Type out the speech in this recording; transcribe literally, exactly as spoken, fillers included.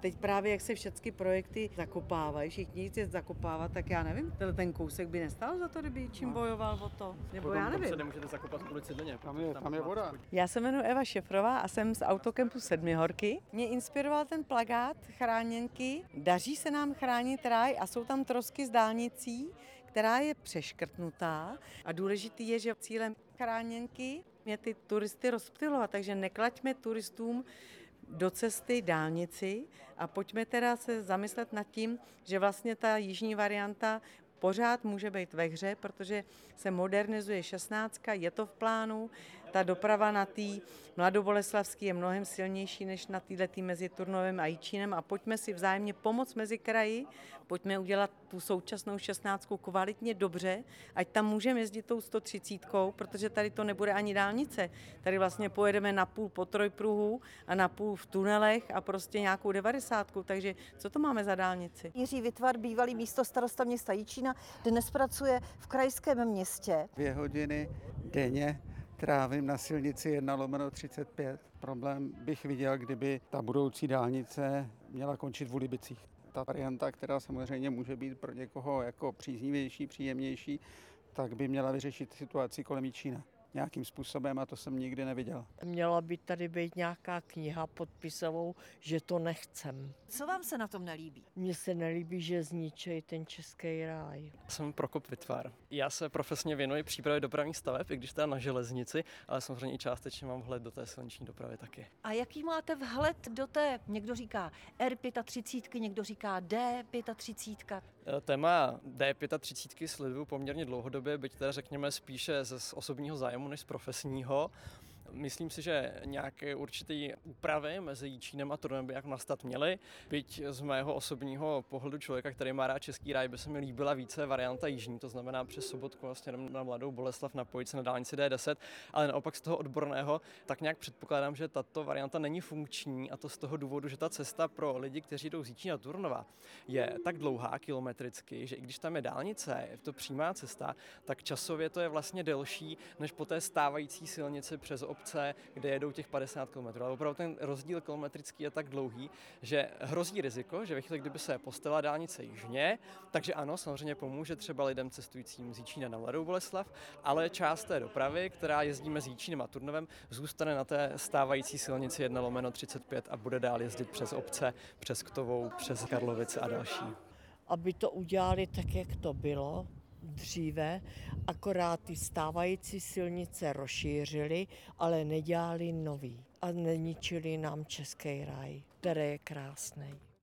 teď právě, jak se všechny projekty zakopávají, všichni chtějí zakopávat, tak já nevím, ten kousek by nestál za to, kdyby čím bojoval o to. Nebo já nevím. Se nemůžete zakopat kvůli cidlině. Tam je, tam je voda. Já se jmenuji Eva Šefrová a jsem z Autokempu Sedmihorky. Mě inspiroval ten plakát chráněnky. Daří se nám chránit ráj a jsou tam trosky s dálnicí, která je přeškrtnutá. A důležitý je, že cílem chráněnky je ty turisty rozptylovat, takže neklaďme turistům do cesty dálnici a pojďme teda se zamyslet nad tím, že vlastně ta jižní varianta pořád může být ve hře, protože se modernizuje šestnáctka, je to v plánu. Ta doprava na té Mladoboleslavské je mnohem silnější než na této mezi Turnovem a Jičínem a pojďme si vzájemně pomoct mezi kraji, pojďme udělat tu současnou šestnáctku kvalitně dobře, ať tam můžeme jezdit tou sto třicítkou, protože tady to nebude ani dálnice. Tady vlastně pojedeme na půl po trojpruhu a na půl v tunelech a prostě nějakou devadesátku, takže co to máme za dálnici? Jiří Vitvar, bývalý místostarosta města Jičína, dnes pracuje v krajském městě. Dvě hodiny denně trávím na silnici jedna lomeno třicet pět. Problém bych viděl, kdyby ta budoucí dálnice měla končit v Ulibicích. Ta varianta, která samozřejmě může být pro někoho jako příznivější, příjemnější, tak by měla vyřešit situaci kolem Jičína nějakým způsobem a to jsem nikdy neviděl. Měla by tady být nějaká kniha podpisovou, že to nechcem. Co vám se na tom nelíbí? Mně se nelíbí, že zničejí ten český ráj. Jsem Prokop Vitvar. Já se profesně věnuji přípravě dopravních staveb, i když teda na železnici, ale samozřejmě i částečně mám vhled do té silniční dopravy taky. A jaký máte vhled do té, někdo říká R třicet pět, někdo říká D třicet pět? Téma D třicet pět sleduju poměrně dlouhodobě, byť teda řekněme spíše z osobního zájmu než z profesního. Myslím si, že nějaké určité úpravy mezi Jičínem a Turnem by jako nastat měly. Byť z mého osobního pohledu člověka, který má rád český ráj, by se mi líbila více varianta jižní, to znamená přes Sobotku vlastně na Mladou Boleslav napojit se na dálnici D deset, ale naopak z toho odborného, tak nějak předpokládám, že tato varianta není funkční a to z toho důvodu, že ta cesta pro lidi, kteří jdou z Jičína do Turnova, je tak dlouhá kilometricky, že i když tam je dálnice, je to přímá cesta, tak časově to je vlastně delší než po té stávající silnici přes obce, kde jedou těch padesát kilometrů. Ale opravdu ten rozdíl kilometrický je tak dlouhý, že hrozí riziko, že ve chvíli, kdyby se postavila dálnice jižně, takže ano, samozřejmě pomůže třeba lidem cestujícím z Jičína na Mladou Boleslav, ale část té dopravy, která jezdí mezi Jičínem a Turnovem, zůstane na té stávající silnici jedna lomeno třicet pět a bude dál jezdit přes obce, přes Ktovou, přes Karlovice a další. Aby to udělali tak, jak to bylo dříve, akorát ty stávající silnice rozšířili, ale nedělali nový a neničili nám český ráj, který je krásný.